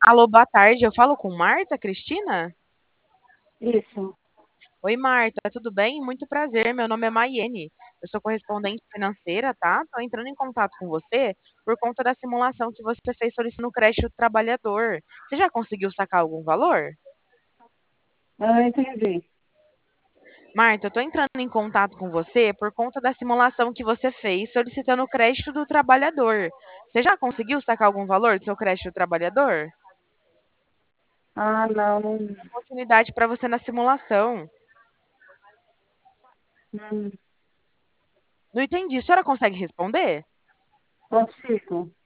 Alô, boa tarde. Eu falo com Marta Cristina? Isso. Oi, Marta, tudo bem? Muito prazer. Meu nome é Maiene. Eu sou correspondente financeira, tá? Tô entrando em contato com você por conta da simulação que você fez solicitando o crédito do trabalhador. Você já conseguiu sacar algum valor? Ah, entendi. Marta, eu tô entrando em contato com você por conta da simulação que você fez solicitando o crédito do trabalhador. Você já conseguiu sacar algum valor do seu crédito do trabalhador? Ah, não, não, Oportunidade para você na simulação. não Não entendi. A senhora consegue responder? consigo.